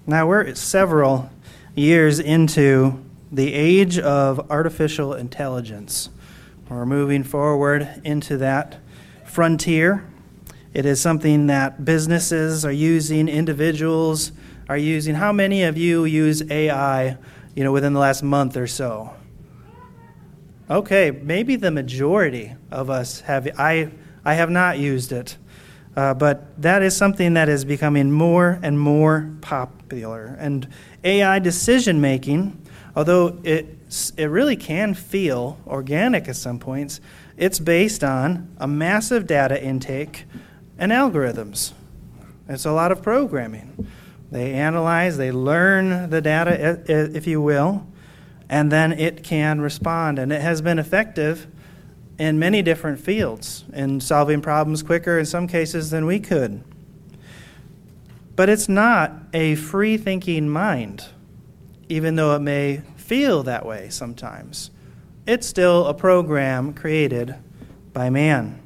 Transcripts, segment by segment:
Now we're several years into the age of artificial intelligence. We're moving forward into that frontier. It is something that businesses are using, individuals are using. How many of you use AI, within the last month or so? Okay, maybe the majority of us have. I have not used it. But that is something that is becoming more and more popular. And AI decision-making, although it really can feel organic at some points, it's based on a massive data intake and algorithms. It's a lot of programming. They analyze, they learn the data, if you will, and then it can respond. And it has been effective in many different fields, in solving problems quicker in some cases than we could. But it's not a free-thinking mind, even though it may feel that way sometimes. It's still a program created by man.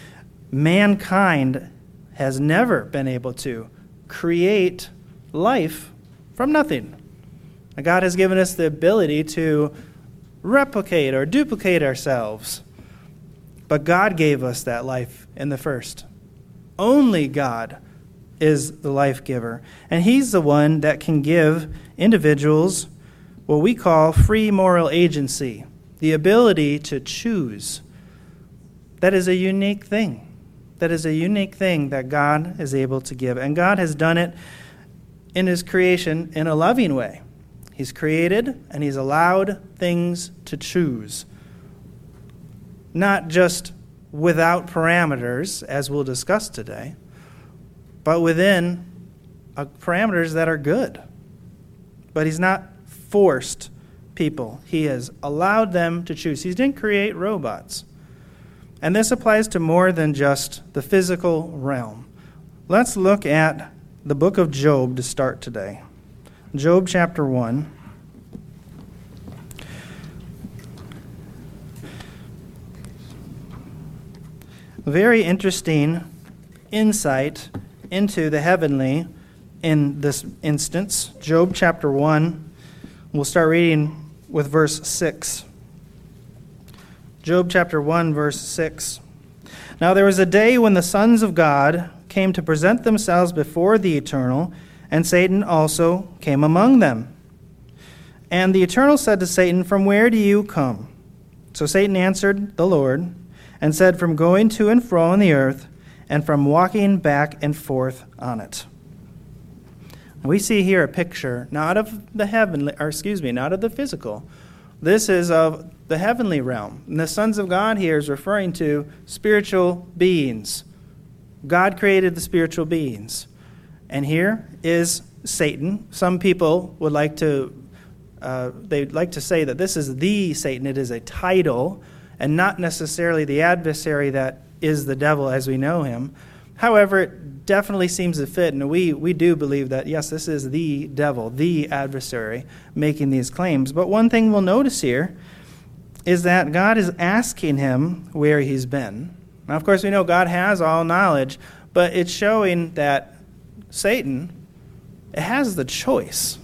Mankind has never been able to create life from nothing. God has given us the ability to replicate or duplicate ourselves. But God gave us that life in the first. Only God is the life giver. And He's the one that can give individuals what we call free moral agency, the ability to choose. That is a unique thing. That is a unique thing that God is able to give. And God has done it in His creation in a loving way. He's created and He's allowed things to choose. Not just without parameters, as we'll discuss today, but within parameters that are good. But He's not forced people. He has allowed them to choose. He didn't create robots. And this applies to more than just the physical realm. Let's look at the book of Job to start today. Job chapter 1. Very interesting insight into the heavenly in this instance. Job chapter 1. We'll start reading with verse 6. Job chapter 1, verse 6. Now there was a day when the sons of God came to present themselves before the Eternal, and Satan also came among them. And the Eternal said to Satan, "From where do you come?" So Satan answered the Lord, and said, "From going to and fro on the earth, and from walking back and forth on it." We see here a picture not of the heavenly, not of the physical. This is of the heavenly realm. And the sons of God here is referring to spiritual beings. God created the spiritual beings. And here is Satan. Some people would like to say that this is the Satan. It is a title, and not necessarily the adversary that is the devil as we know him. However, it definitely seems to fit, and we do believe that, yes, this is the devil, the adversary, making these claims. But one thing we'll notice here is that God is asking him where he's been. Now, of course, we know God has all knowledge, but it's showing that Satan has the choice,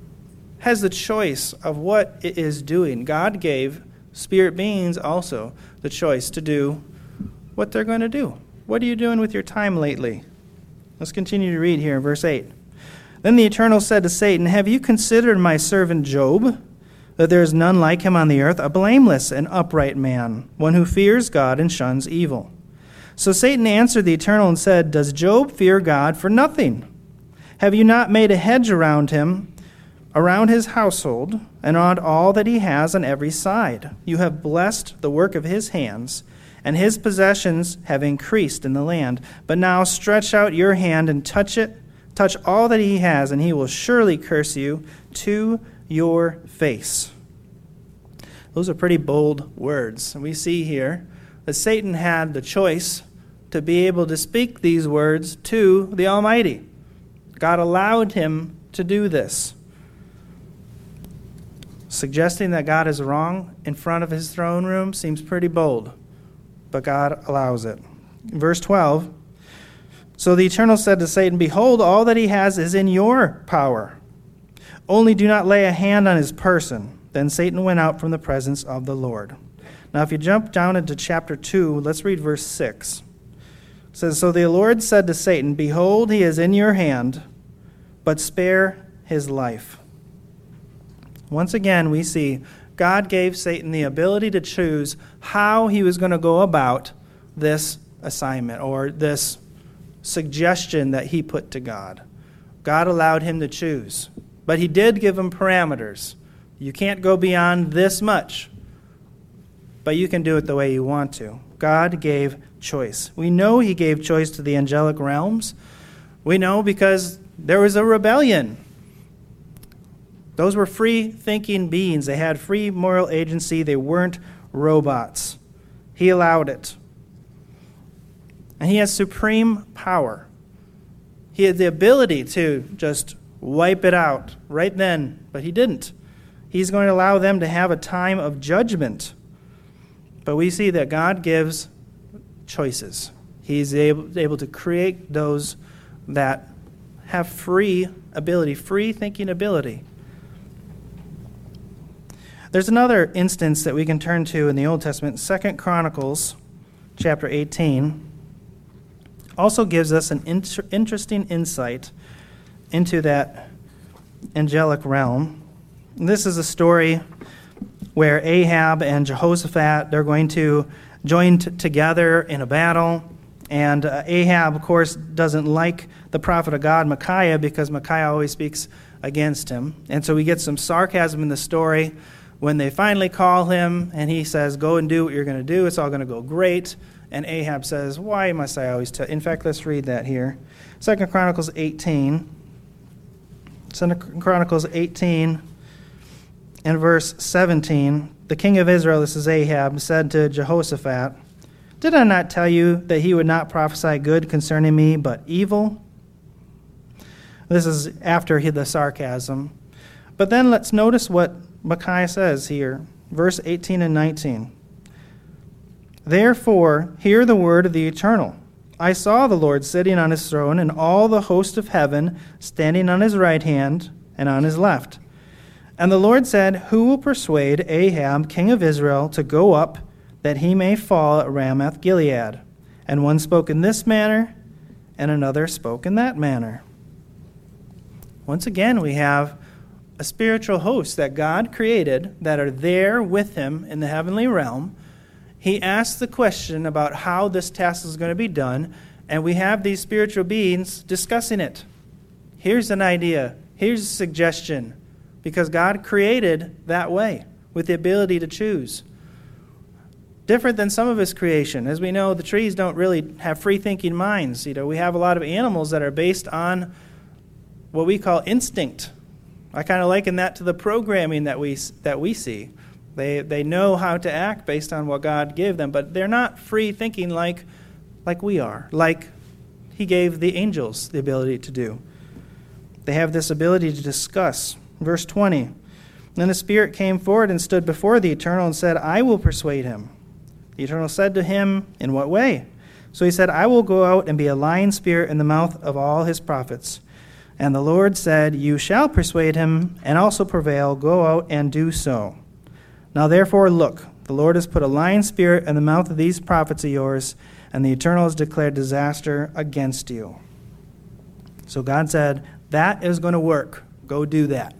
of what it is doing. God gave spirit beings also the choice to do what they're going to do. What are you doing with your time lately? Let's continue to read here in verse 8. Then the Eternal said to Satan, "Have you considered my servant Job, that there is none like him on the earth, a blameless and upright man, one who fears God and shuns evil?" So Satan answered the Eternal and said, "Does Job fear God for nothing? Have you not made a hedge around him, around his household, and around all that he has on every side? You have blessed the work of his hands, and his possessions have increased in the land. But now stretch out your hand and touch all that he has, and he will surely curse you to your face." Those are pretty bold words. And we see here that Satan had the choice to be able to speak these words to the Almighty. God allowed him to do this. Suggesting that God is wrong in front of his throne room seems pretty bold, but God allows it. Verse 12, so the Eternal said to Satan, "Behold, all that he has is in your power, Only do not lay a hand on his person." Then Satan went out from the presence of the Lord. Now, if you jump down into chapter 2, let's read verse 6. It says, "So the Lord said to Satan, Behold, he is in your hand, but spare his life." Once again, we see God gave Satan the ability to choose how he was going to go about this assignment or this suggestion that he put to God. God allowed him to choose, but he did give him parameters. You can't go beyond this much, but you can do it the way you want to. God gave choice. We know he gave choice to the angelic realms. We know because there was a rebellion. Those were free-thinking beings. They had free moral agency. They weren't robots. He allowed it. And he has supreme power. He had the ability to just wipe it out right then, but he didn't. He's going to allow them to have a time of judgment. But we see that God gives choices. He's able to create those that have free ability, free thinking ability. There's another instance that we can turn to in the Old Testament. 2 Chronicles chapter 18 also gives us an interesting insight into that angelic realm. This is a story where Ahab and Jehoshaphat, they're going to join together in a battle. And Ahab, of course, doesn't like the prophet of God, Micaiah, because Micaiah always speaks against him. And so we get some sarcasm in the story when they finally call him, and he says, "Go and do what you're going to do. It's all going to go great." And Ahab says, "Why must I always tell?" In fact, let's read that here. 2 Chronicles 18. 2 Chronicles 18 and verse 17. "The king of Israel," this is Ahab, "said to Jehoshaphat, Did I not tell you that he would not prophesy good concerning me, but evil?" This is after the sarcasm. But then let's notice what Micaiah says here, verse 18 and 19. "Therefore, hear the word of the Eternal. I saw the Lord sitting on his throne, and all the host of heaven standing on his right hand and on his left. And the Lord said, Who will persuade Ahab, king of Israel, to go up, that he may fall at Ramoth Gilead? And one spoke in this manner, and another spoke in that manner." Once again, we have a spiritual host that God created that are there with him in the heavenly realm. He asks the question about how this task is going to be done, and we have these spiritual beings discussing it. Here's an idea. Here's a suggestion. Because God created that way, with the ability to choose. Different than some of his creation. As we know, the trees don't really have free-thinking minds. We have a lot of animals that are based on what we call instinct. I kind of liken that to the programming that we see. They know how to act based on what God gave them, but they're not free thinking like we are, like he gave the angels the ability to do. They have this ability to discuss. Verse 20, "Then the Spirit came forward and stood before the Eternal and said, I will persuade him. The Eternal said to him, In what way? So he said, I will go out and be a lying spirit in the mouth of all his prophets. And the Lord said, You shall persuade him and also prevail. Go out and do so. Now therefore look, the Lord has put a lying spirit in the mouth of these prophets of yours, and the Eternal has declared disaster against you." So God said, that is going to work. Go do that.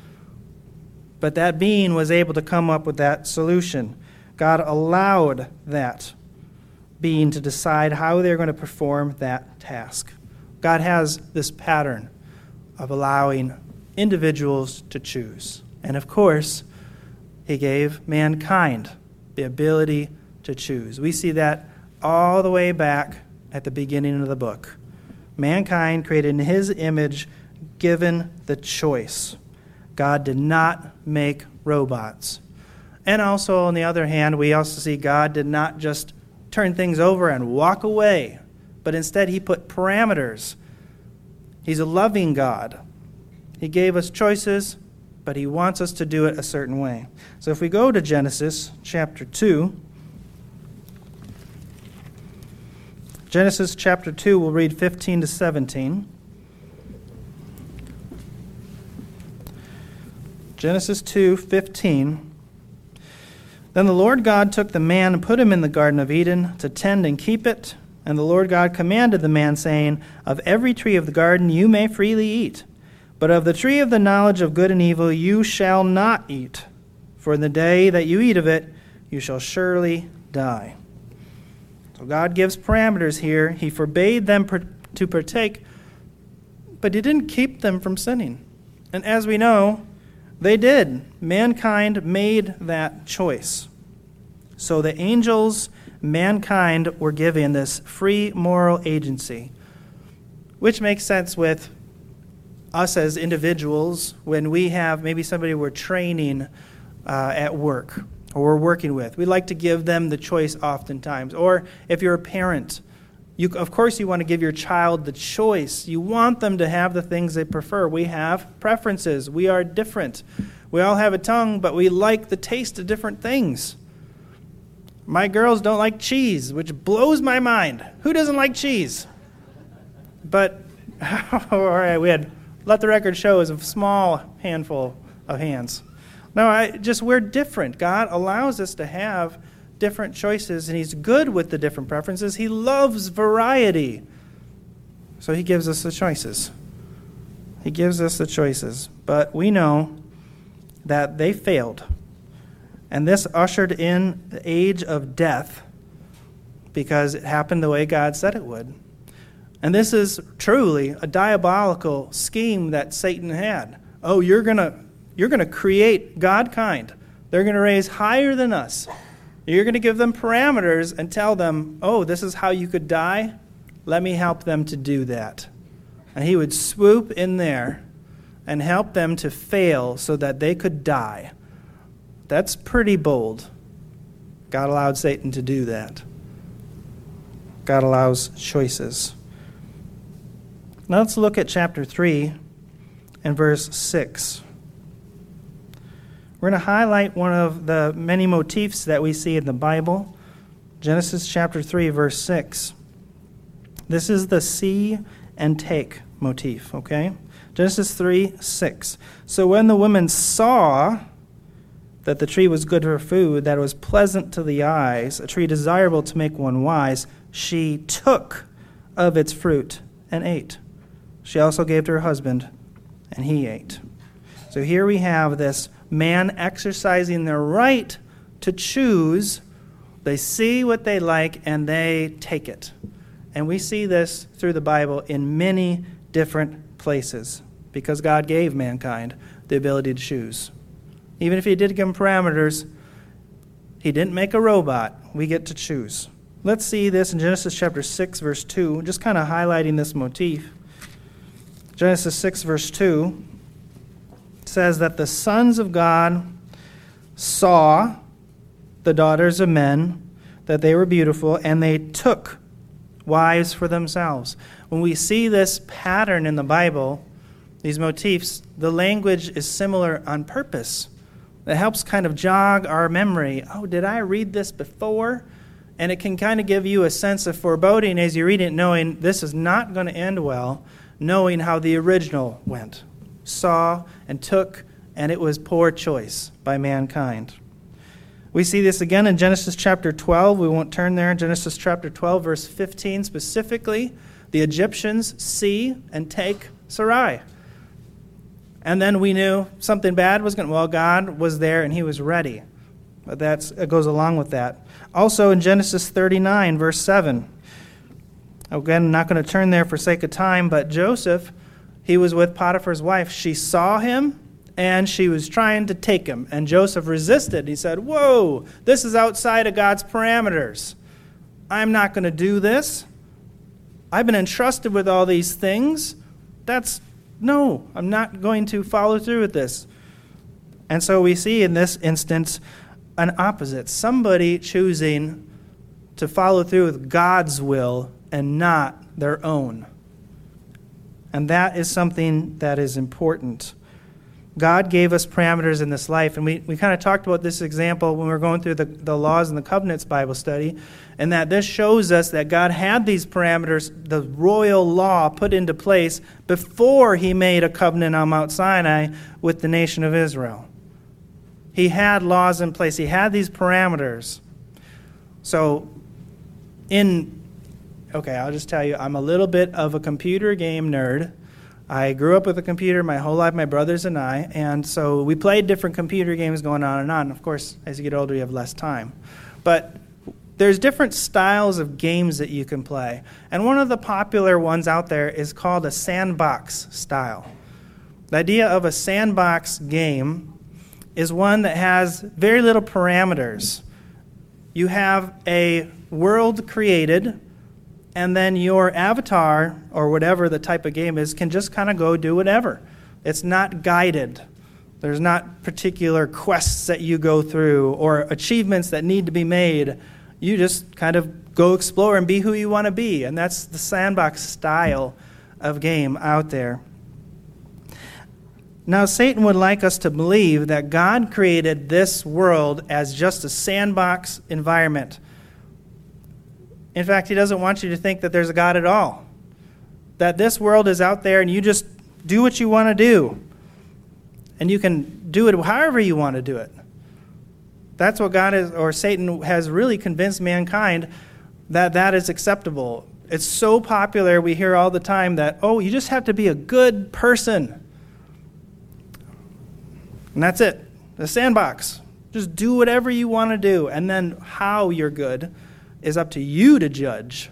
But that being was able to come up with that solution. God allowed that being to decide how they're going to perform that task. God has this pattern of allowing individuals to choose. And of course, he gave mankind the ability to choose. We see that all the way back at the beginning of the book. Mankind created in his image, given the choice. God did not make robots. And also, on the other hand, we also see God did not just turn things over and walk away, but instead he put parameters. He's a loving God. He gave us choices, but he wants us to do it a certain way. So if we go to Genesis chapter 2, Genesis chapter 2, we'll read 15 to 17. Genesis 2:15. Then the Lord God took the man and put him in the Garden of Eden to tend and keep it. And the Lord God commanded the man, saying, Of every tree of the garden you may freely eat, but of the tree of the knowledge of good and evil you shall not eat. For in the day that you eat of it, you shall surely die. So God gives parameters here. He forbade them to partake, but he didn't keep them from sinning. And as we know, they did. Mankind made that choice. So the angels, mankind, were given this free moral agency, which makes sense with us as individuals when we have maybe somebody we're training at work or we're working with. We like to give them the choice oftentimes. Or if you're a parent, of course you want to give your child the choice. You want them to have the things they prefer. We have preferences. We are different. We all have a tongue, but we like the taste of different things. My girls don't like cheese, which blows my mind. Who doesn't like cheese? But, all right, we had, let the record show, is a small handful of hands. No, we're different. God allows us to have different choices, and he's good with the different preferences. He loves variety. So he gives us the choices. He gives us the choices. But we know that they failed. And this ushered in the age of death because it happened the way God said it would. And this is truly a diabolical scheme that Satan had. Oh, you're going to create Godkind. They're going to raise higher than us. You're going to give them parameters and tell them, oh, this is how you could die? Let me help them to do that. And he would swoop in there and help them to fail so that they could die. That's pretty bold. God allowed Satan to do that. God allows choices. Now let's look at chapter 3 and verse 6. We're going to highlight one of the many motifs that we see in the Bible. Genesis chapter 3, verse 6. This is the see and take motif, okay? Genesis 3, 6. So when the woman saw that the tree was good for food, that it was pleasant to the eyes, a tree desirable to make one wise, she took of its fruit and ate. She also gave to her husband, and he ate. So here we have this man exercising their right to choose. They see what they like, and they take it. And we see this through the Bible in many different places because God gave mankind the ability to choose. Even if he did give them parameters, he didn't make a robot. We get to choose. Let's see this in Genesis chapter 6, verse 2, just kind of highlighting this motif. Genesis 6, verse 2 says that the sons of God saw the daughters of men, that they were beautiful, and they took wives for themselves. When we see this pattern in the Bible, these motifs, the language is similar on purpose. It helps kind of jog our memory. Oh, did I read this before? And it can kind of give you a sense of foreboding as you read it, knowing this is not going to end well, knowing how the original went. Saw and took, and it was poor choice by mankind. We see this again in Genesis chapter 12. We won't turn there. Genesis chapter 12, verse 15 specifically. The Egyptians see and take Sarai. And then we knew something bad was going to... Well, God was there and he was ready. But it goes along with that. Also in Genesis 39, verse 7. Again, I'm not going to turn there for sake of time, but Joseph, he was with Potiphar's wife. She saw him and she was trying to take him. And Joseph resisted. He said, whoa, this is outside of God's parameters. I'm not going to do this. I've been entrusted with all these things. No, I'm not going to follow through with this. And so we see in this instance an opposite. Somebody choosing to follow through with God's will and not their own. And that is something that is important. God gave us parameters in this life, and we kind of talked about this example when we were going through the Laws and the Covenants Bible study, and that this shows us that God had these parameters, the royal law, put into place before he made a covenant on Mount Sinai with the nation of Israel. He had laws in place. He had these parameters. So, I'll just tell you, I'm a little bit of a computer game nerd. I grew up with a computer my whole life, my brothers and I, and so we played different computer games going on and on. Of course, as you get older, you have less time. But there's different styles of games that you can play. And one of the popular ones out there is called a sandbox style. The idea of a sandbox game is one that has very little parameters. You have a world created, and then your avatar, or whatever the type of game is, can just kind of go do whatever. It's not guided. There's not particular quests that you go through or achievements that need to be made. You just kind of go explore and be who you want to be. And that's the sandbox style of game out there. Now, Satan would like us to believe that God created this world as just a sandbox environment. In fact, he doesn't want you to think that there's a God at all. That this world is out there and you just do what you want to do. And you can do it however you want to do it. That's what God is, or Satan has really convinced mankind that is acceptable. It's so popular, we hear all the time that, you just have to be a good person. And that's it. The sandbox. Just do whatever you want to do. And then how you're good is up to you to judge.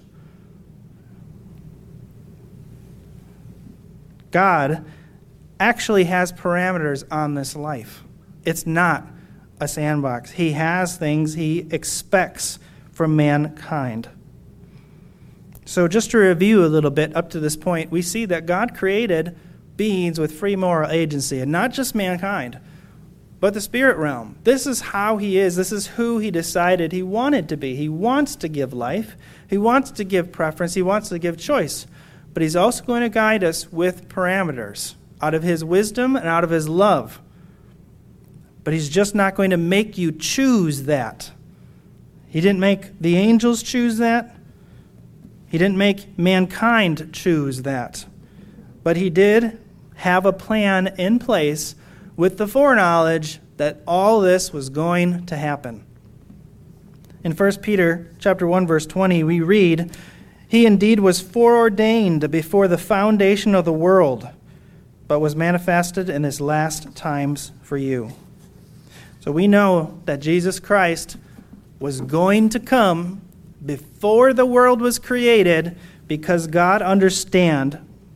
God actually has parameters on this life. It's not a sandbox. He has things he expects from mankind. So just to review a little bit up to this point, we see that God created beings with free moral agency, and not just mankind, but the spirit realm. This is how he is. This is who he decided he wanted to be. He wants to give life. He wants to give preference. He wants to give choice. But he's also going to guide us with parameters out of his wisdom and out of his love. But he's just not going to make you choose that. He didn't make the angels choose that. He didn't make mankind choose that. But he did have a plan in place with the foreknowledge that all this was going to happen. In 1 Peter chapter 1, verse 20, we read, "He indeed was foreordained before the foundation of the world, but was manifested in his last times for you." So we know that Jesus Christ was going to come before the world was created because God understood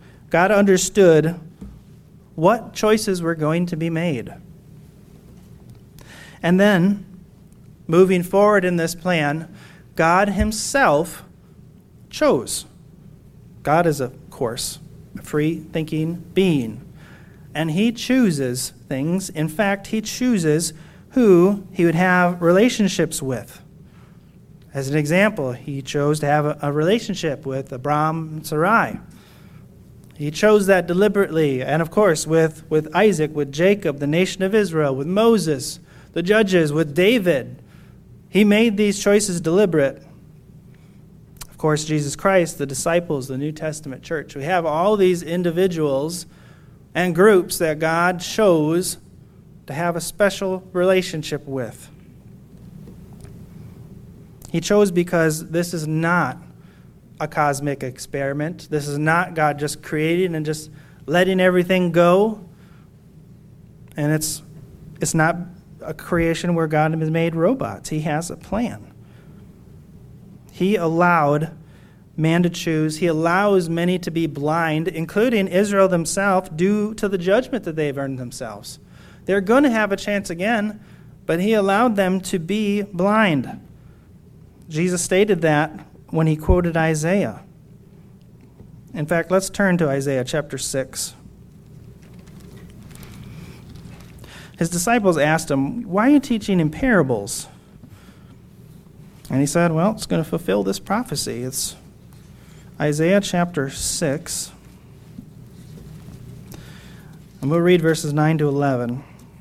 what choices were going to be made. And then, moving forward in this plan, God himself chose. God is, of course, a free-thinking being. And he chooses things. In fact, he chooses who he would have relationships with. As an example, he chose to have a relationship with Abram and Sarai. He chose that deliberately. And of course, with Isaac, with Jacob, the nation of Israel, with Moses, the judges, with David. He made these choices deliberate. Of course, Jesus Christ, the disciples, the New Testament church. We have all these individuals and groups that God chose to have a special relationship with. He chose because this is not a cosmic experiment. This is not God just creating and just letting everything go. And it's not a creation where God has made robots. He has a plan. He allowed man to choose. He allows many to be blind, including Israel themselves, due to the judgment that they've earned themselves. They're going to have a chance again, but he allowed them to be blind. Jesus stated that when he quoted Isaiah. In fact, let's turn to Isaiah chapter 6. His disciples asked him, "Why are you teaching in parables?" And he said, well, it's going to fulfill this prophecy. It's Isaiah chapter 6. And we'll read verses 9 to 11.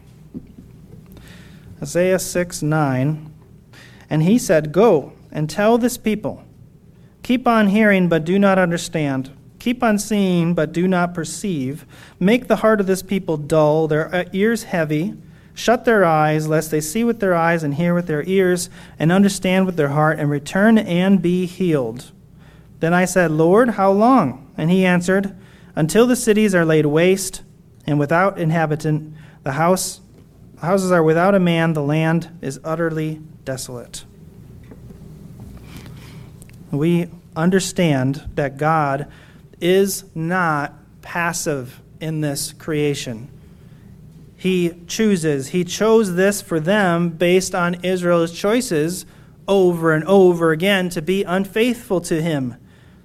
Isaiah 6:9. "And he said, 'Go and tell this people, keep on hearing but do not understand. Keep on seeing but do not perceive. Make the heart of this people dull, their ears heavy. Shut their eyes, lest they see with their eyes and hear with their ears and understand with their heart and return and be healed. Then I said, Lord, how long? And he answered, until the cities are laid waste and without inhabitant, the houses are without a man, the land is utterly desolate. We understand that God is not passive in this creation. He chose this for them based on Israel's choices over and over again to be unfaithful to him.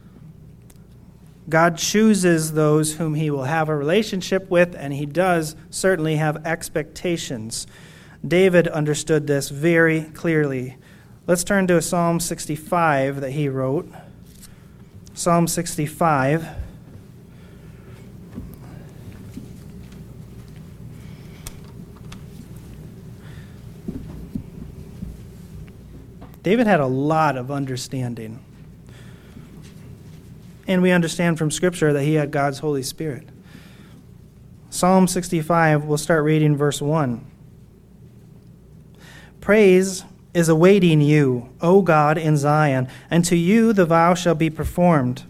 God chooses those whom he will have a relationship with, and he does certainly have expectations. David understood this very clearly. Let's turn to Psalm 65 that he wrote. Psalm 65. David had a lot of understanding. And we understand from Scripture that he had God's Holy Spirit. Psalm 65, we'll start reading verse 1. Praise is awaiting you, O God, in Zion, and to you the vow shall be performed.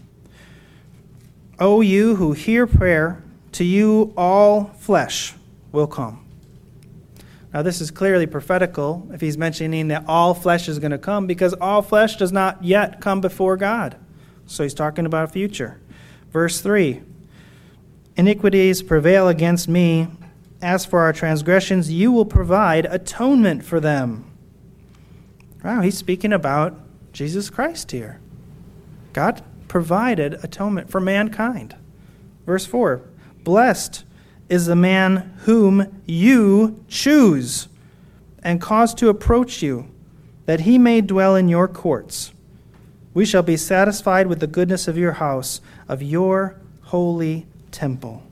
O you who hear prayer, to you all flesh will come. Now this is clearly prophetical if he's mentioning that all flesh is going to come, because all flesh does not yet come before God. So he's talking about a future. Verse 3, iniquities prevail against me. As for our transgressions, you will provide atonement for them. Wow, he's speaking about Jesus Christ here. God provided atonement for mankind. Verse 4, blessed is the man whom you choose and cause to approach you, that he may dwell in your courts. We shall be satisfied with the goodness of your house, of your holy temple.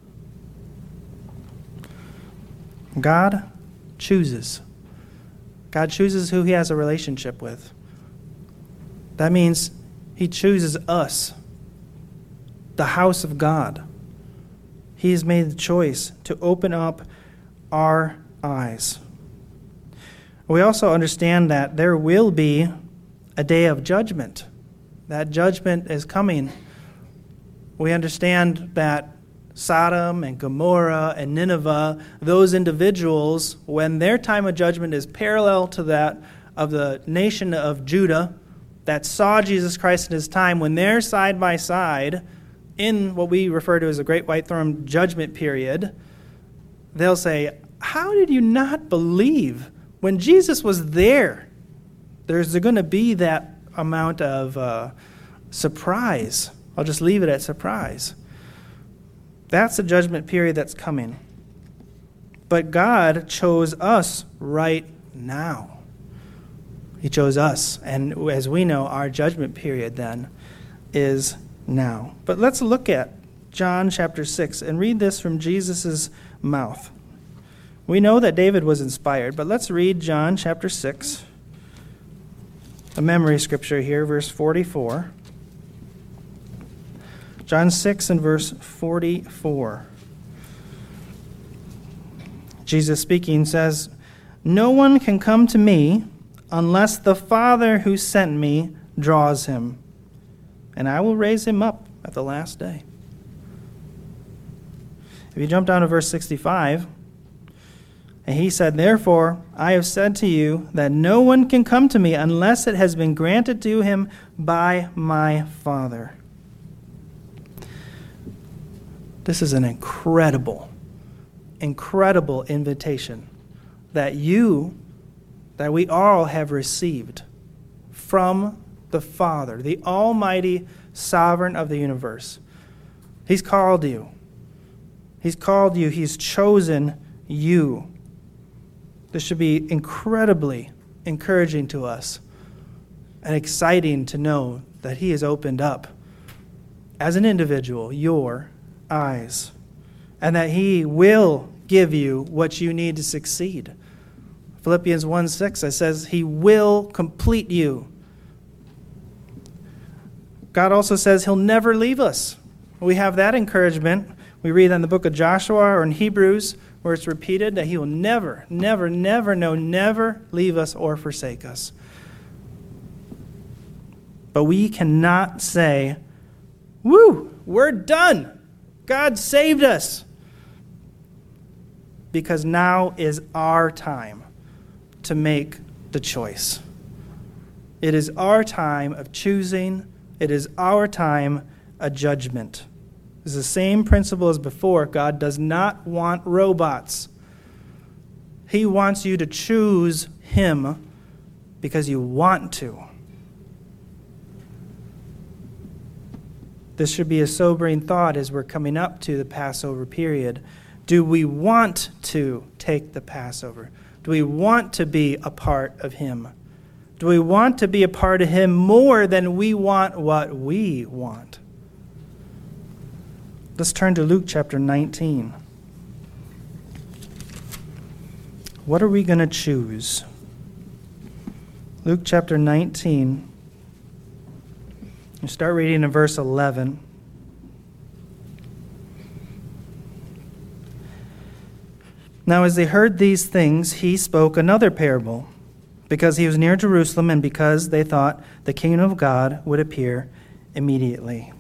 God chooses. God chooses who he has a relationship with. That means he chooses us, the house of God. He has made the choice to open up our eyes. We also understand that there will be a day of judgment. That judgment is coming. We understand that Sodom and Gomorrah and Nineveh, those individuals, when their time of judgment is parallel to that of the nation of Judah that saw Jesus Christ in his time, when they're side by side in what we refer to as the Great White Throne judgment period, they'll say, how did you not believe when Jesus was there? There's going to be that amount of surprise. I'll just leave it at surprise. That's the judgment period that's coming. But God chose us right now. He chose us. And as we know, our judgment period then is now. But let's look at John chapter 6 and read this from Jesus' mouth. We know that David was inspired, but let's read John chapter 6, a memory scripture here, verse 44. John 6 and verse 44. Jesus speaking says, no one can come to me unless the Father who sent me draws him, and I will raise him up at the last day. If you jump down to verse 65, and he said, therefore, I have said to you that no one can come to me unless it has been granted to him by my Father. This is an incredible, incredible invitation that we all have received from the Father, the Almighty Sovereign of the universe. He's called you. He's called you. He's chosen you. This should be incredibly encouraging to us and exciting to know that he has opened up, as an individual, your eyes, and that he will give you what you need to succeed. Philippians 1:6, it says he will complete you. God also says he'll never leave us. We have that encouragement. We read in the book of Joshua or in Hebrews where it's repeated that he will never, never, never, no, never leave us or forsake us. But we cannot say, woo, we're done. God saved us. Because now is our time to make the choice. It is our time of choosing. It is our time of judgment. It's the same principle as before. God does not want robots. He wants you to choose him because you want to. This should be a sobering thought as we're coming up to the Passover period. Do we want to take the Passover? Do we want to be a part of him? Do we want to be a part of him more than we want what we want? Let's turn to Luke chapter 19. What are we going to choose? Luke chapter 19. You start reading in verse 11. Now as they heard these things, he spoke another parable, because he was near Jerusalem and because they thought the kingdom of God would appear immediately.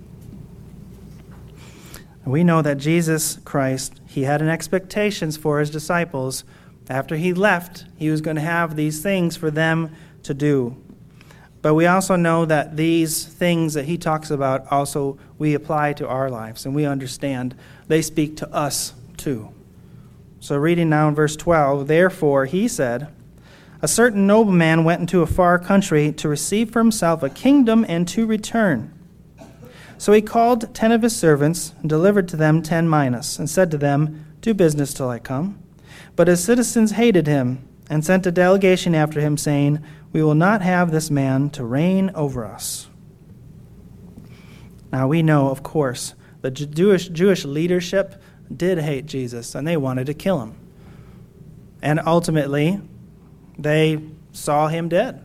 We know that Jesus Christ, he had an expectations for his disciples. After he left, he was going to have these things for them to do. But we also know that these things that he talks about also we apply to our lives, and we understand they speak to us too. So reading now in verse 12, therefore he said, a certain nobleman went into a far country to receive for himself a kingdom and to return. So he called 10 of his servants and delivered to them 10 minas, and said to them, do business till I come. But his citizens hated him and sent a delegation after him, saying, we will not have this man to reign over us. Now we know, of course, the Jewish leadership did hate Jesus, and they wanted to kill him. And ultimately, they saw him dead.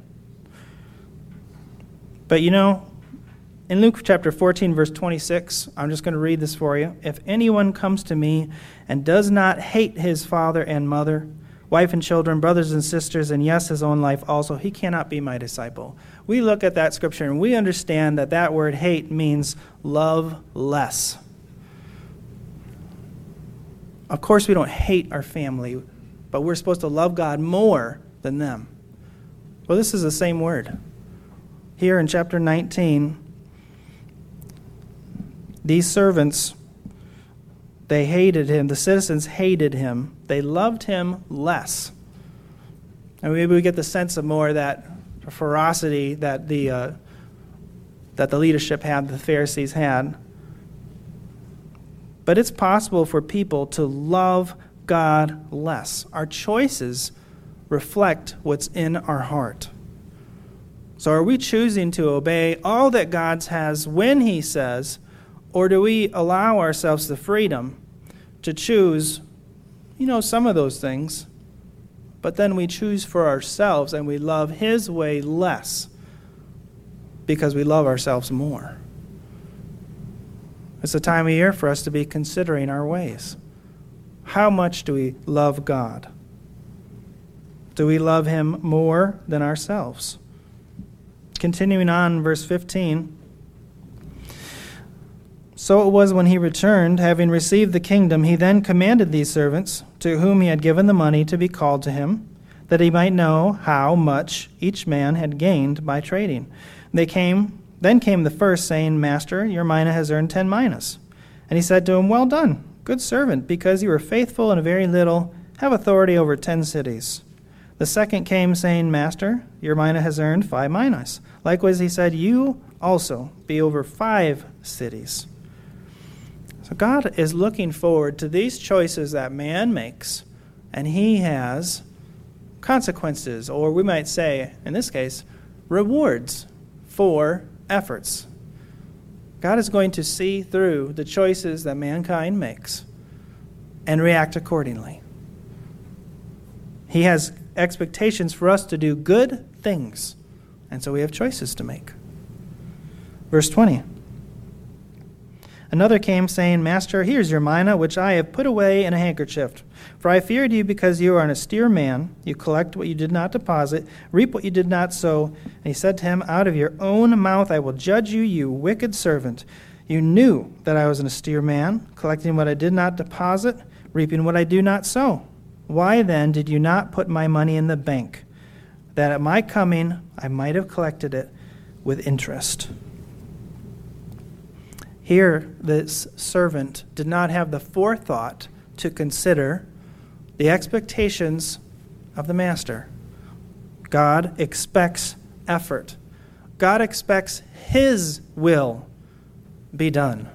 But you know, in Luke chapter 14, verse 26, I'm just going to read this for you. If anyone comes to me and does not hate his father and mother, wife and children, brothers and sisters, and yes, his own life also, he cannot be my disciple. We look at that scripture and we understand that that word hate means love less. Of course, we don't hate our family, but we're supposed to love God more than them. Well, this is the same word. Here in chapter 19, these servants, they hated him. The citizens hated him. They loved him less. And maybe we get the sense of more that ferocity that the leadership had, the Pharisees had. But it's possible for people to love God less. Our choices reflect what's in our heart. So are we choosing to obey all that God has when he says, or do we allow ourselves the freedom to choose, some of those things, but then we choose for ourselves and we love his way less because we love ourselves more? It's a time of year for us to be considering our ways. How much do we love God? Do we love him more than ourselves? Continuing on, verse 15. So it was when he returned, having received the kingdom, he then commanded these servants, to whom he had given the money, to be called to him, that he might know how much each man had gained by trading. Then came the first, saying, Master, your mina has earned 10 minas. And he said to him, well done, good servant, because you were faithful in a very little, have authority over 10 cities. The second came, saying, Master, your mina has earned 5 minas. Likewise he said, you also be over 5 cities. So God is looking forward to these choices that man makes, and he has consequences, or we might say, in this case, rewards for efforts. God is going to see through the choices that mankind makes and react accordingly. He has expectations for us to do good things, and so we have choices to make. Verse 20. Another came, saying, Master, here's your mina, which I have put away in a handkerchief. For I feared you, because you are an austere man. You collect what you did not deposit, reap what you did not sow. And he said to him, Out of your own mouth I will judge you, you wicked servant. You knew that I was an austere man, collecting what I did not deposit, reaping what I do not sow. Why then did you not put my money in the bank, that at my coming I might have collected it with interest? Here, this servant did not have the forethought to consider the expectations of the master. God expects effort. God expects his will be done,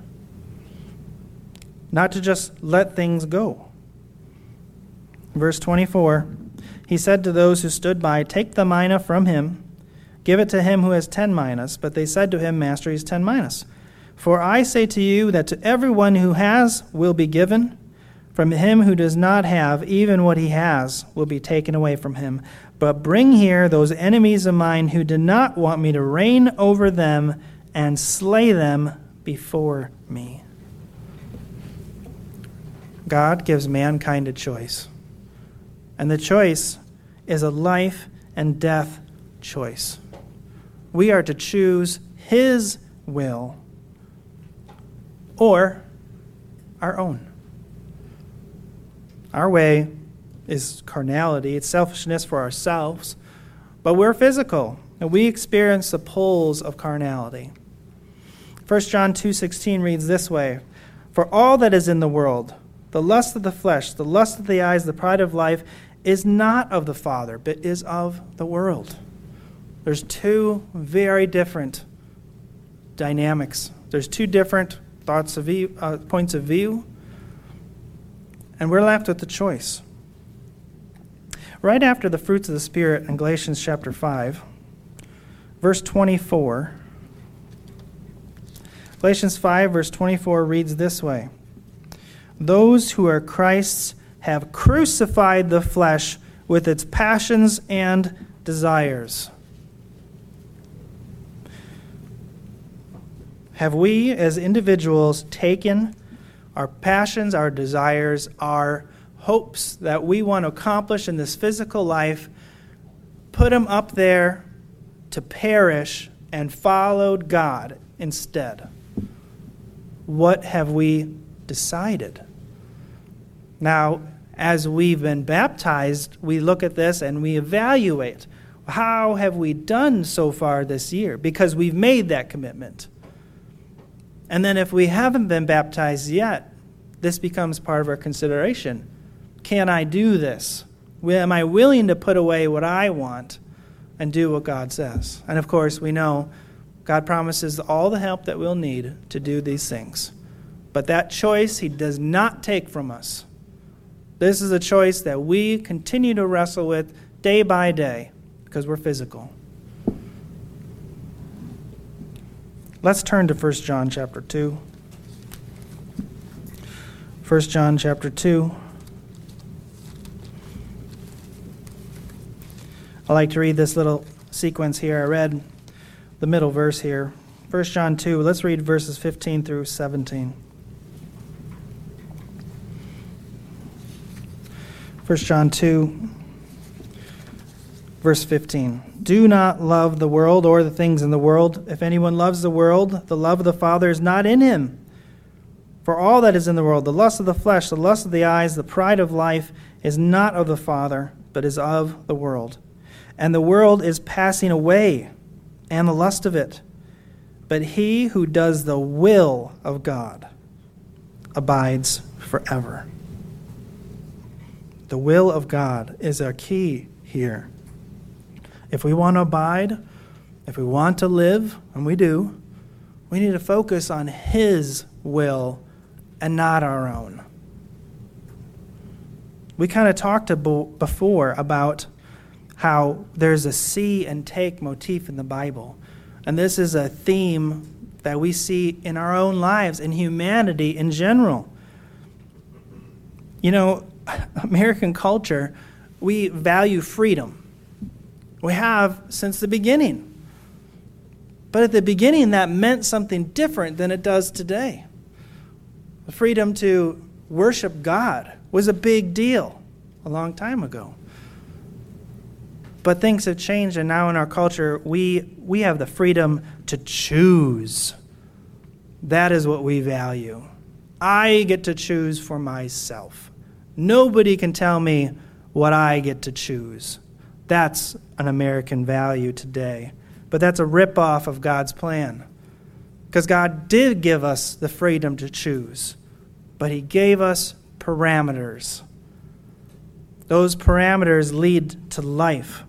not to just let things go. Verse 24, he said to those who stood by, Take the mina from him, give it to him who has 10 minas. But they said to him, Master, he has 10 minas. For I say to you that to everyone who has will be given. From him who does not have, even what he has will be taken away from him. But bring here those enemies of mine who did not want me to reign over them, and slay them before me. God gives mankind a choice. And the choice is a life and death choice. We are to choose his will or our own. Our way is carnality, it's selfishness for ourselves, but we're physical, and we experience the pulls of carnality. 1 John 2:16 reads this way, For all that is in the world, the lust of the flesh, the lust of the eyes, the pride of life, is not of the Father, but is of the world. There's two very different dynamics. There's two different points of view, and we're left with the choice. Right after the fruits of the Spirit in Galatians chapter 5, verse 24, Galatians 5, verse 24 reads this way, Those who are Christ's have crucified the flesh with its passions and desires. Have we, as individuals, taken our passions, our desires, our hopes that we want to accomplish in this physical life, put them up there to perish, and followed God instead? What have we decided? Now, as we've been baptized, we look at this and we evaluate. How have we done so far this year? Because we've made that commitment. And then if we haven't been baptized yet, this becomes part of our consideration. Can I do this? Am I willing to put away what I want and do what God says? And of course, we know God promises all the help that we'll need to do these things. But that choice he does not take from us. This is a choice that we continue to wrestle with day by day because we're physical. Let's turn to 1 John chapter 2. 1 John chapter 2. I like to read this little sequence here. I read the middle verse here. 1 John 2, let's read verses 15 through 17. 1 John 2, verse 15. Do not love the world or the things in the world. If anyone loves the world, the love of the Father is not in him. For all that is in the world, the lust of the flesh, the lust of the eyes, the pride of life, is not of the Father, but is of the world. And the world is passing away, and the lust of it. But he who does the will of God abides forever. The will of God is our key here. If we want to abide, if we want to live, and we do, we need to focus on his will and not our own. We kind of talked before about how there's a see and take motif in the Bible. And this is a theme that we see in our own lives, in humanity in general. You know, American culture, we value freedom. We have since the beginning. But at the beginning, that meant something different than it does today. The freedom to worship God was a big deal a long time ago. But things have changed, and now in our culture, we have the freedom to choose. That is what we value. I get to choose for myself. Nobody can tell me what I get to choose. That's an American value today. But that's a ripoff of God's plan. Because God did give us the freedom to choose, but He gave us parameters. Those parameters lead to life.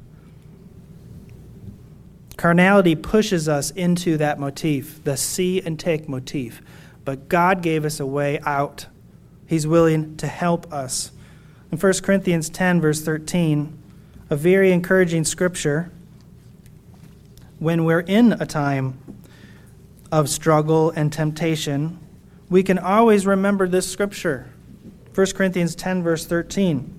Carnality pushes us into that motif, the see and take motif. But God gave us a way out. He's willing to help us. In 1 Corinthians 10, verse 13, a very encouraging scripture, when we're in a time of struggle and temptation, we can always remember this scripture. 1 Corinthians 10, verse 13.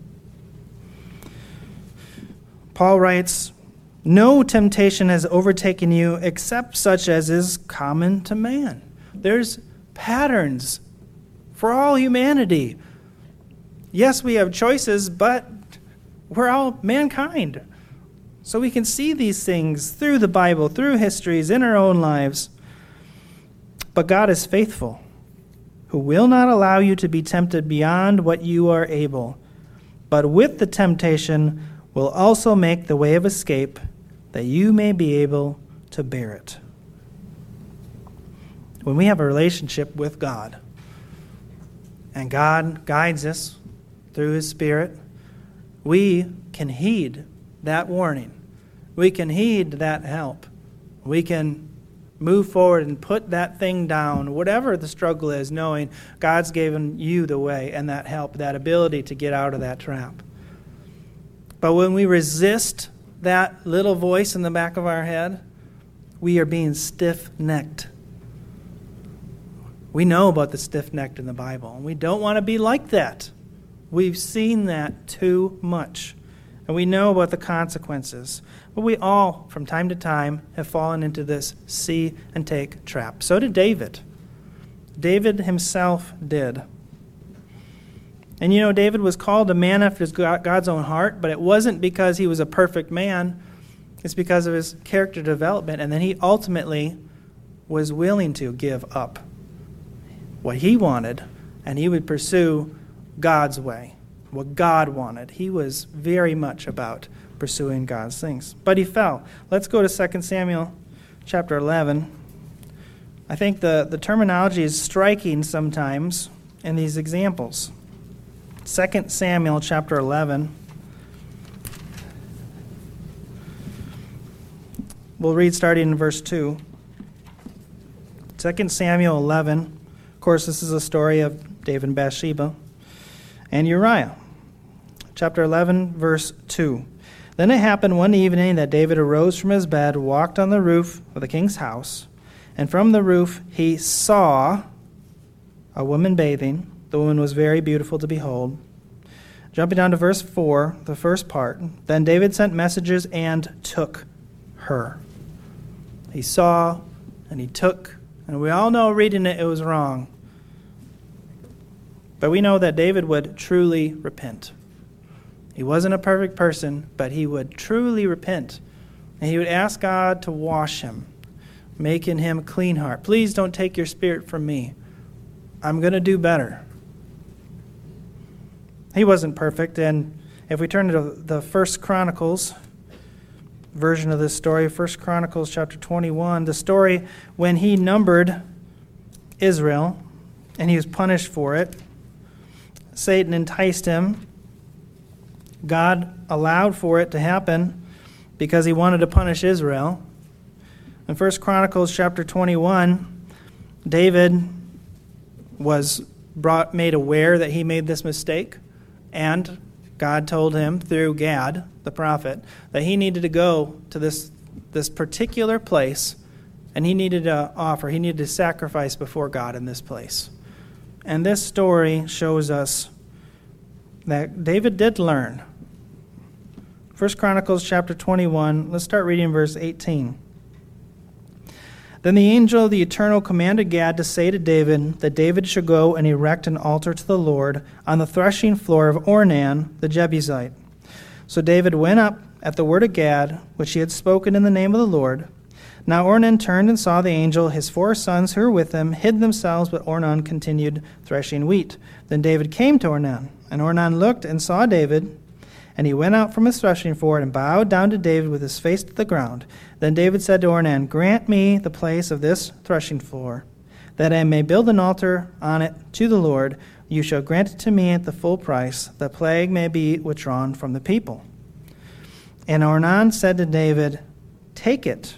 Paul writes, "No temptation has overtaken you except such as is common to man." There's patterns for all humanity. Yes, we have choices, but we're all mankind. So we can see these things through the Bible, through histories, in our own lives. But God is faithful, who will not allow you to be tempted beyond what you are able, but with the temptation will also make the way of escape, that you may be able to bear it. When we have a relationship with God, and God guides us through His Spirit, we can heed that warning. We can heed that help. We can move forward and put that thing down, whatever the struggle is, knowing God's given you the way and that help, that ability to get out of that trap. But when we resist that little voice in the back of our head, we are being stiff-necked. We know about the stiff-necked in the Bible, and we don't want to be like that. We've seen that too much, and we know about the consequences. But we all, from time to time, have fallen into this see and take trap. So did David. David himself did. And you know, David was called a man after God's own heart, but it wasn't because he was a perfect man. It's because of his character development, and then he ultimately was willing to give up what he wanted, and he would pursue God's way, what God wanted. He was very much about pursuing God's things. But he fell. Let's go to 2 Samuel chapter 11. I think the terminology is striking sometimes in these examples. 2 Samuel chapter 11. We'll read starting in verse 2. 2 Samuel 11. Of course, this is a story of David and Bathsheba and Uriah. Chapter 11, verse 2. Then it happened one evening that David arose from his bed, walked on the roof of the king's house, and from the roof he saw a woman bathing. The woman was very beautiful to behold. Jumping down to verse 4, the first part. Then David sent messengers and took her. He saw and he took, and we all know reading it was wrong. But we know that David would truly repent. He wasn't a perfect person, but he would truly repent. And he would ask God to wash him, making him a clean heart. Please don't take your spirit from me. I'm going to do better. He wasn't perfect, and if we turn to the First Chronicles version of this story, 1 Chronicles chapter 21, the story when he numbered Israel, and he was punished for it. Satan enticed him. God allowed for it to happen because he wanted to punish Israel. In 1 Chronicles chapter 21, David was made aware that he made this mistake, and God told him through Gad, the prophet, that he needed to go to this particular place, and he needed to sacrifice before God in this place. And this story shows us that David did learn. 1 Chronicles chapter 21, let's start reading verse 18. Then the angel of the Eternal commanded Gad to say to David that David should go and erect an altar to the Lord on the threshing floor of Ornan the Jebusite. So David went up at the word of Gad, which he had spoken in the name of the Lord. Now Ornan turned and saw the angel. His 4 sons who were with him hid themselves, but Ornan continued threshing wheat. Then David came to Ornan, and Ornan looked and saw David, and he went out from his threshing floor and bowed down to David with his face to the ground. Then David said to Ornan, "Grant me the place of this threshing floor, that I may build an altar on it to the Lord. You shall grant it to me at the full price, that plague may be withdrawn from the people." And Ornan said to David, "Take it.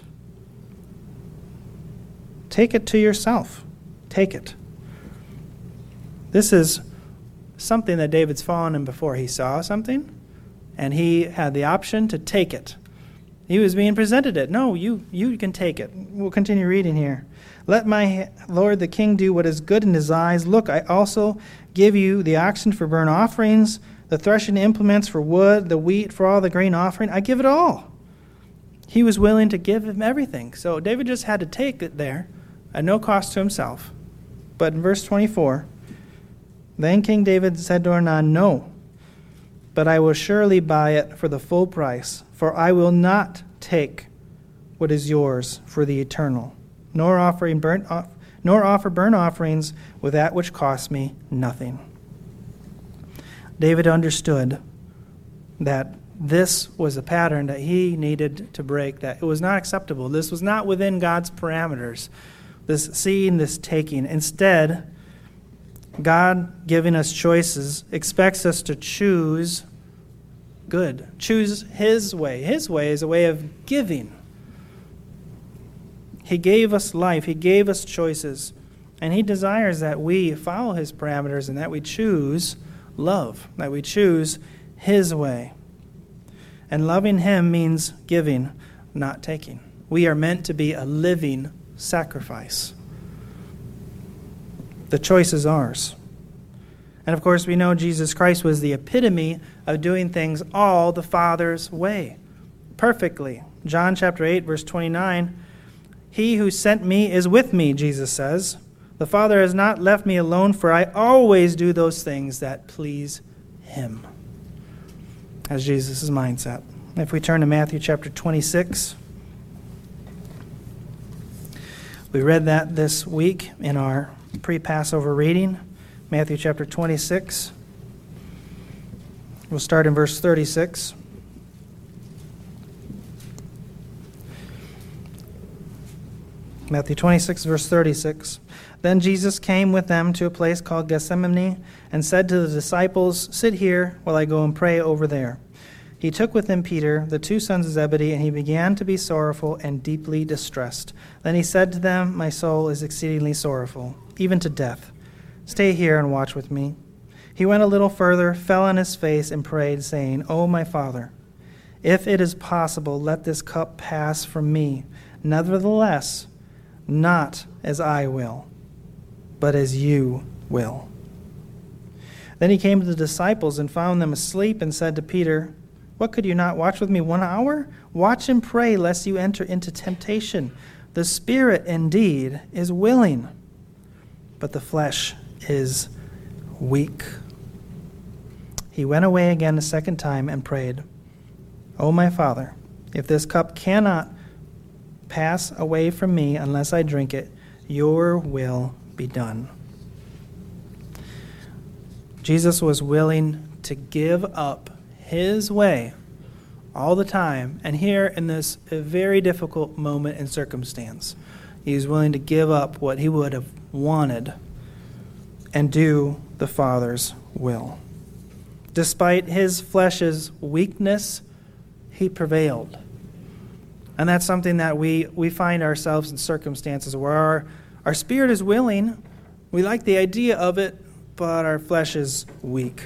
Take it to yourself. Take it." This is something that David's fallen in before. He saw something, and he had the option to take it. He was being presented it. No, you can take it. We'll continue reading here. "Let my lord the king do what is good in his eyes. Look, I also give you the oxen for burnt offerings, the threshing implements for wood, the wheat for all the grain offering. I give it all." He was willing to give him everything. So David just had to take it there at no cost to himself. But in verse 24, then King David said to Ornan, "No, but I will surely buy it for the full price, for I will not take what is yours for the eternal, nor offer burnt offerings with that which costs me nothing." David understood that this was a pattern that he needed to break, that it was not acceptable. This was not within God's parameters, this seeing, this taking. Instead, God, giving us choices, expects us to choose good. Choose His way. His way is a way of giving. He gave us life. He gave us choices. And He desires that we follow His parameters and that we choose love, that we choose His way. And loving Him means giving, not taking. We are meant to be a living sacrifice. The choice is ours. And of course, we know Jesus Christ was the epitome of doing things all the Father's way, perfectly. John chapter 8, verse 29, "He who sent me is with me," Jesus says. "The Father has not left me alone, for I always do those things that please Him." That's Jesus' mindset. If we turn to Matthew chapter 26, we read that this week in our pre-Passover reading. Matthew chapter 26. We'll start in verse 36. Matthew 26, verse 36. "Then Jesus came with them to a place called Gethsemane and said to the disciples, 'Sit here while I go and pray over there.' He took with him Peter, the 2 sons of Zebedee, and he began to be sorrowful and deeply distressed. Then he said to them, 'My soul is exceedingly sorrowful, even to death. Stay here and watch with me.' He went a little further, fell on his face, and prayed, saying, 'O my Father, if it is possible, let this cup pass from me. Nevertheless, not as I will, but as you will.' Then he came to the disciples and found them asleep and said to Peter, 'What, could you not watch with me 1 hour? Watch and pray, lest you enter into temptation. The spirit indeed is willing, but the flesh is weak.' He went away again a second time and prayed, 'O my Father, if this cup cannot pass away from me unless I drink it, your will be done.'" Jesus was willing to give up His way all the time, and here in this very difficult moment and circumstance, He was willing to give up what He would have wanted and do the Father's will. Despite His flesh's weakness, He prevailed. And that's something that we find ourselves in circumstances where our spirit is willing, we like the idea of it, but our flesh is weak.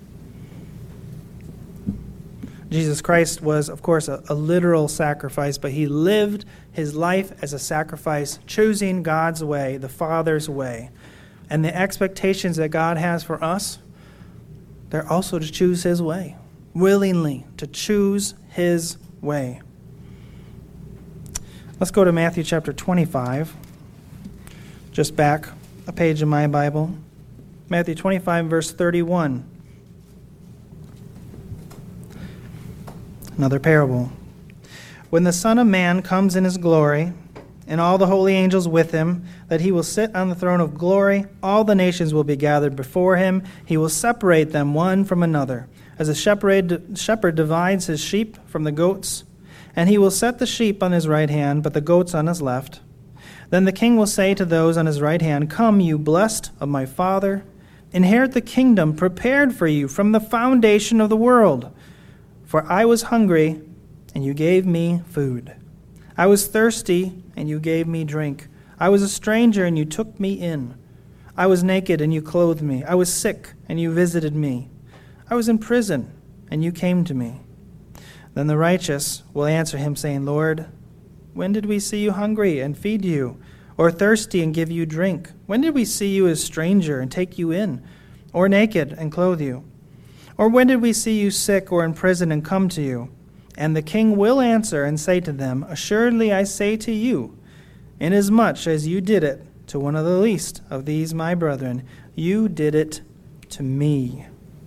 Jesus Christ was, of course, a literal sacrifice, but He lived His life as a sacrifice, choosing God's way, the Father's way. And the expectations that God has for us, they're also to choose His way, willingly to choose His way. Let's go to Matthew chapter 25. Just back a page in my Bible. Matthew 25, verse 31. Another parable. When the Son of Man comes in his glory, and all the holy angels with him, that he will sit on the throne of glory, all the nations will be gathered before him. He will separate them one from another, as a shepherd divides his sheep from the goats. And he will set the sheep on his right hand, but the goats on his left. Then the king will say to those on his right hand, Come, you blessed of my Father, inherit the kingdom prepared for you from the foundation of the world. For I was hungry, and you gave me food. I was thirsty, and you gave me drink. I was a stranger, and you took me in. I was naked, and you clothed me. I was sick, and you visited me. I was in prison, and you came to me. Then the righteous will answer him, saying, Lord, when did we see you hungry and feed you, or thirsty and give you drink? When did we see you as stranger and take you in, or naked and clothe you? Or when did we see you sick or in prison and come to you? And the king will answer and say to them, Assuredly I say to you, inasmuch as you did it to one of the least of these my brethren, you did it to me.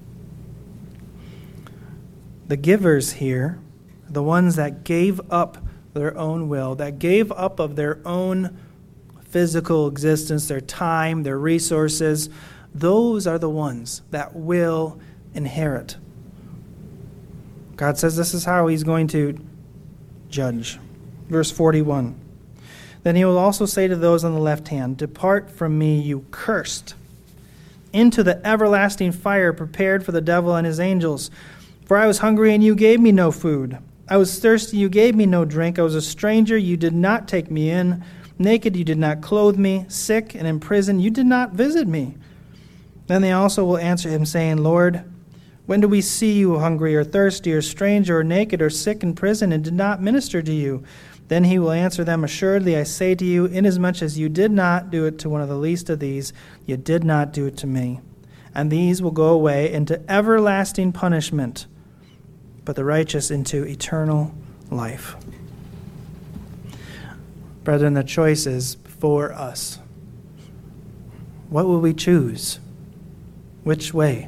The givers here, the ones that gave up their own will, that gave up of their own physical existence, their time, their resources, those are the ones that will inherit. God says this is how he's going to judge. Verse 41. Then he will also say to those on the left hand, Depart from me, you cursed, into the everlasting fire prepared for the devil and his angels. For I was hungry, and you gave me no food. I was thirsty, you gave me no drink. I was a stranger, you did not take me in. Naked, you did not clothe me. Sick and in prison, you did not visit me. Then they also will answer him, saying, Lord, when do we see you hungry or thirsty or stranger or naked or sick in prison and did not minister to you? Then he will answer them, Assuredly I say to you, inasmuch as you did not do it to one of the least of these, you did not do it to me. And these will go away into everlasting punishment, but the righteous into eternal life. Brethren, the choice is for us. What will we choose? Which way?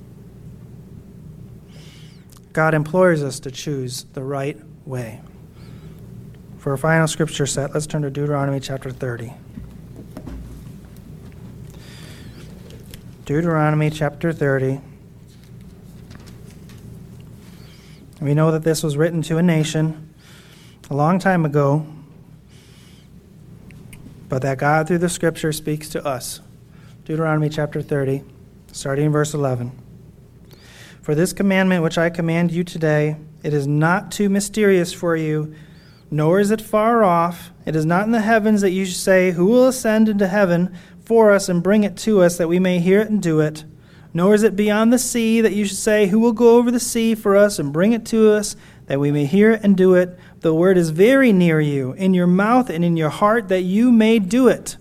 God implores us to choose the right way. For our final scripture set, let's turn to Deuteronomy chapter 30. Deuteronomy chapter 30. We know that this was written to a nation a long time ago, but that God through the scripture speaks to us. Deuteronomy chapter 30, starting in verse 11. For this commandment which I command you today, it is not too mysterious for you, nor is it far off. It is not in the heavens that you should say, Who will ascend into heaven for us and bring it to us that we may hear it and do it? Nor is it beyond the sea that you should say, Who will go over the sea for us and bring it to us that we may hear it and do it? The word is very near you, in your mouth and in your heart, that you may do it.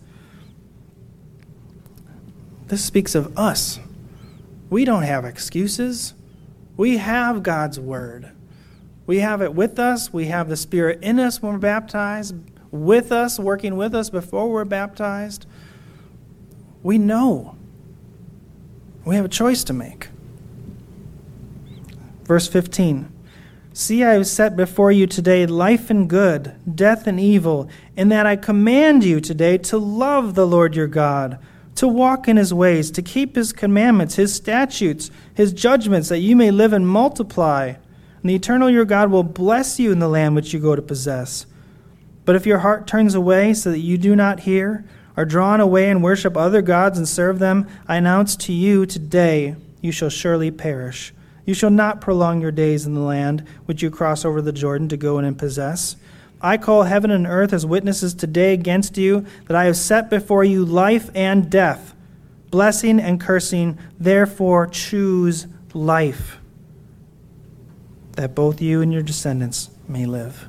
This speaks of us. We don't have excuses. We have God's word. We have it with us. We have the Spirit in us when we're baptized, with us, working with us before we're baptized. We know. We have a choice to make. Verse 15. See, I have set before you today life and good, death and evil, in that I command you today to love the Lord your God, to walk in his ways, to keep his commandments, his statutes, his judgments, that you may live and multiply. And the eternal your God will bless you in the land which you go to possess. But if your heart turns away so that you do not hear, are drawn away and worship other gods and serve them, I announce to you today, you shall surely perish. You shall not prolong your days in the land which you cross over the Jordan to go in and possess. I call heaven and earth as witnesses today against you, that I have set before you life and death, blessing and cursing. Therefore choose life, that both you and your descendants may live.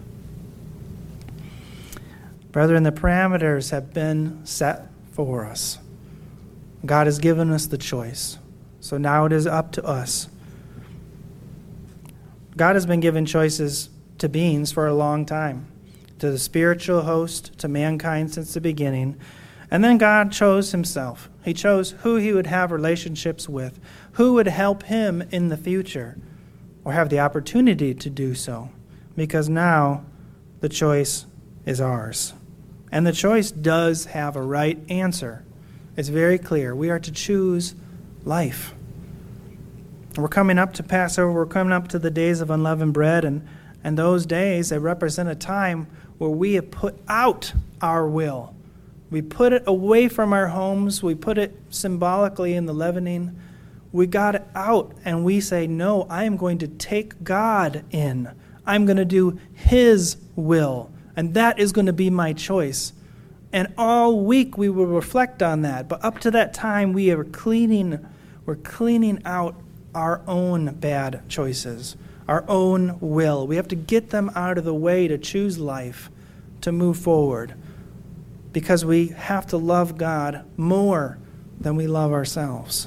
Brethren, the parameters have been set for us. God has given us the choice. So now it is up to us. God has been giving choices to beings for a long time. to the spiritual host, to mankind since the beginning. And then God chose himself. He chose who he would have relationships with, who would help him in the future, or have the opportunity to do so. Because now the choice is ours. And the choice does have a right answer. It's very clear. We are to choose life. We're coming up to Passover. We're coming up to the days of unleavened bread. And those days, they represent a time where we have put out our will. We put it away from our homes. We put it symbolically in the leavening. We got it out, and we say, no, I am going to take God in. I'm going to do his will, and that is going to be my choice. And all week we will reflect on that. But up to that time, we're cleaning out our own bad choices, our own will. We have to get them out of the way to choose life, to move forward, because we have to love God more than we love ourselves.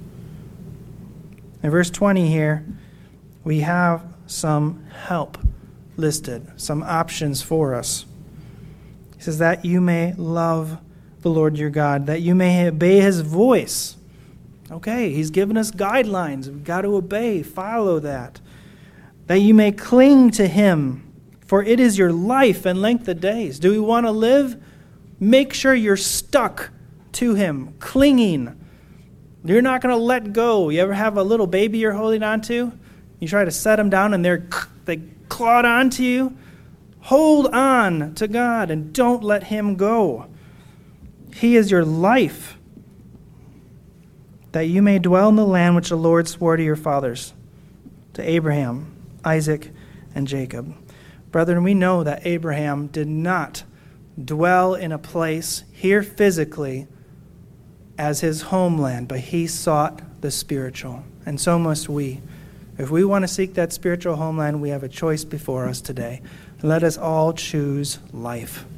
In verse 20 here, we have some help listed, some options for us. He says that you may love the Lord your God, that you may obey his voice. Okay, he's given us guidelines. We've got to obey, follow that. That you may cling to him, for it is your life and length of days. Do we want to live? Make sure you're stuck to him, clinging. You're not going to let go. You ever have a little baby you're holding on to? You try to set them down and they clawed onto you. Hold on to God and don't let him go. He is your life, that you may dwell in the land which the Lord swore to your fathers, to Abraham, Isaac, and Jacob. Brethren, we know that Abraham did not dwell in a place here physically as his homeland, but he sought the spiritual. And so must we. If we want to seek that spiritual homeland, we have a choice before us today. Let us all choose life.